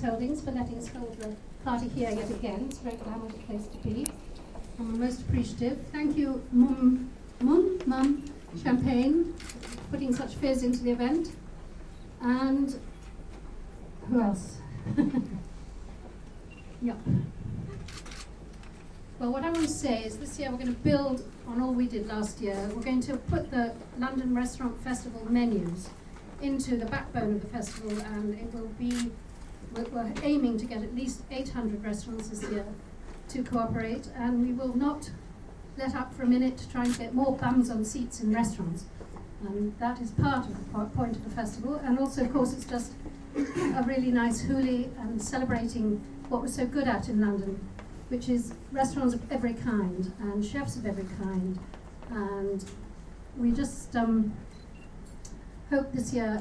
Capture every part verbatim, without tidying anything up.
Holdings for letting us hold the party here yet again. It's a very glamorous place to be. I'm most appreciative. Thank you, Mum, Mum, Mum Champagne, for putting such fizz into the event. And who else? Yeah. Well, what I want to say is this year we're going to build on all we did last year. We're going to put the London Restaurant Festival menus into the backbone of the festival, and it will be, we're, we're aiming to get at least eight hundred restaurants this year to cooperate, and we will not let up for a minute to try and get more bums on seats in restaurants. And that is part of the point of the festival, and also, of course, it's just a really nice hoolie and celebrating what we're so good at in London, which is restaurants of every kind and chefs of every kind. And we just um, hope this year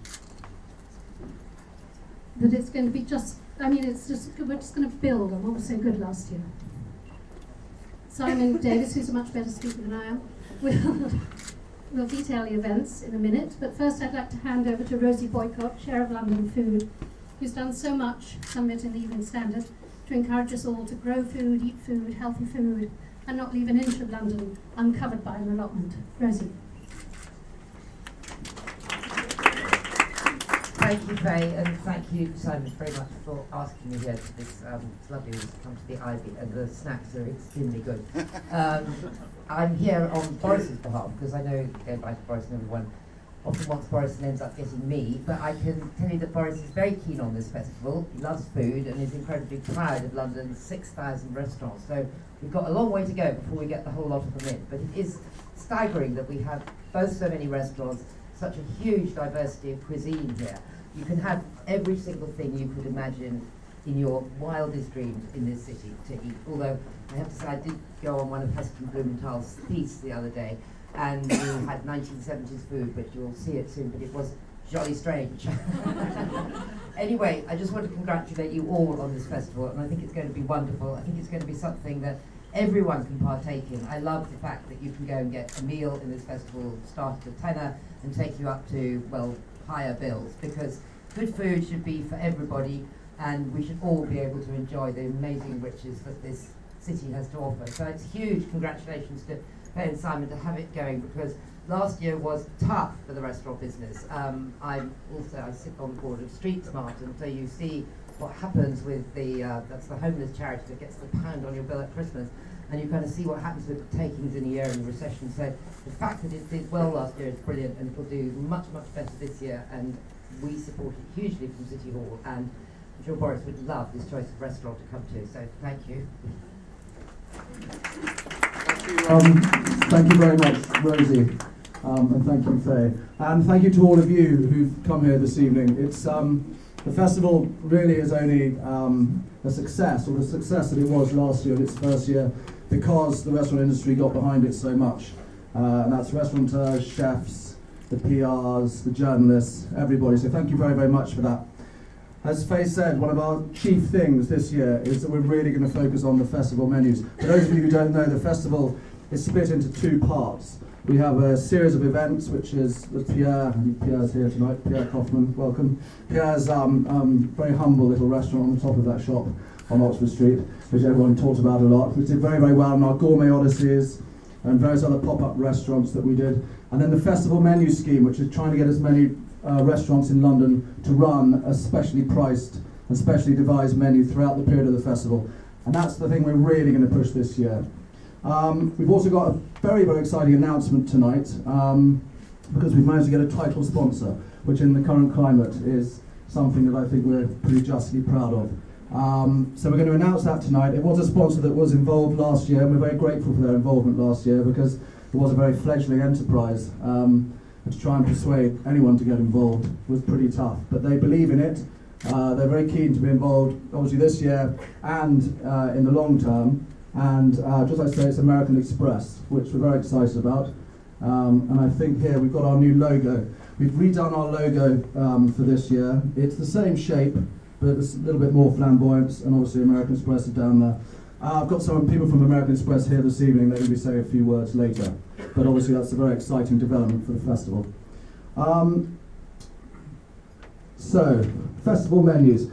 that it's going to be just, I mean, it's just, we're just going to build on what was so good last year. Simon Davis, who's a much better speaker than I am, will, will detail the events in a minute. But first I'd like to hand over to Rosie Boycott, Chair of London Food, who's done so much, some of it in the Evening Standard, to encourage us all to grow food, eat food, healthy food, and not leave an inch of London uncovered by an allotment. Rosie. Thank you, Faye, and thank you, Simon, very much for asking me here to this. Um, it's lovely to come to the Ivy, and the snacks are extremely good. Um, I'm here on Boris's behalf, because I know, going back to Boris and everyone, often wants Boris and ends up getting me, but I can tell you that Boris is very keen on this festival. He loves food and is incredibly proud of London's six thousand restaurants. So we've got a long way to go before we get the whole lot of them in. But it is staggering that we have both so many restaurants, such a huge diversity of cuisine here. You can have every single thing you could imagine in your wildest dreams in this city to eat. Although I have to say I did go on one of Heston Blumenthal's feasts the other day, and we had nineteen seventies food, but you'll see it soon, but it was jolly strange. Anyway, I just want to congratulate you all on this festival, and I think it's going to be wonderful. I think it's going to be something that everyone can partake in. I love the fact that you can go and get a meal in this festival, start at a tenner, and take you up to, well, higher bills, because good food should be for everybody, and we should all be able to enjoy the amazing riches that this city has to offer. So it's huge congratulations to Faye and Simon to have it going, because last year was tough for the restaurant business. Um, I'm also, I sit on the board of Street Smart, and so you see what happens with the, uh, that's the homeless charity that gets the pound on your bill at Christmas, and you kind of see what happens with the takings in a year in the recession. So the fact that it did well last year is brilliant, and it'll do much, much better this year, and we support it hugely from City Hall, and I'm sure Boris would love this choice of restaurant to come to, so thank you. Um, thank you very much, Rosie, um, and thank you, Faye. And thank you to all of you who've come here this evening. It's um, the festival really is only um, a success, or the success that it was last year in its first year, because the restaurant industry got behind it so much. Uh, and that's restaurateurs, chefs, the P Rs, the journalists, everybody. So thank you very, very much for that. As Faye said, one of our chief things this year is that we're really going to focus on the festival menus. For those of you who don't know, the festival is split into two parts. We have a series of events, which is with Pierre, and Pierre's here tonight, Pierre Kaufman, welcome. Pierre's um, um, very humble little restaurant on the top of that shop on Oxford Street, which everyone talked about a lot, which did very, very well in our Gourmet Odysseys and various other pop-up restaurants that we did. And then the festival menu scheme, which is trying to get as many uh, restaurants in London to run a specially priced and specially devised menu throughout the period of the festival. And that's the thing we're really going to push this year. Um, we've also got a very, very exciting announcement tonight, um, because we've managed to get a title sponsor, which in the current climate is something that I think we're pretty justly proud of. Um, so we're going to announce that tonight. It was a sponsor that was involved last year, and we're very grateful for their involvement last year, because it was a very fledgling enterprise. Um, and to try and persuade anyone to get involved was pretty tough, but they believe in it. Uh, they're very keen to be involved, obviously this year and uh, in the long term. And uh, just like I say, it's American Express, which we're very excited about. Um, and I think here we've got our new logo. We've redone our logo um, for this year. It's the same shape, but it's a little bit more flamboyant, and obviously American Express is down there. Uh, I've got some people from American Express here this evening. They're going to be saying a few words later. But obviously that's a very exciting development for the festival. Um, so, festival menus.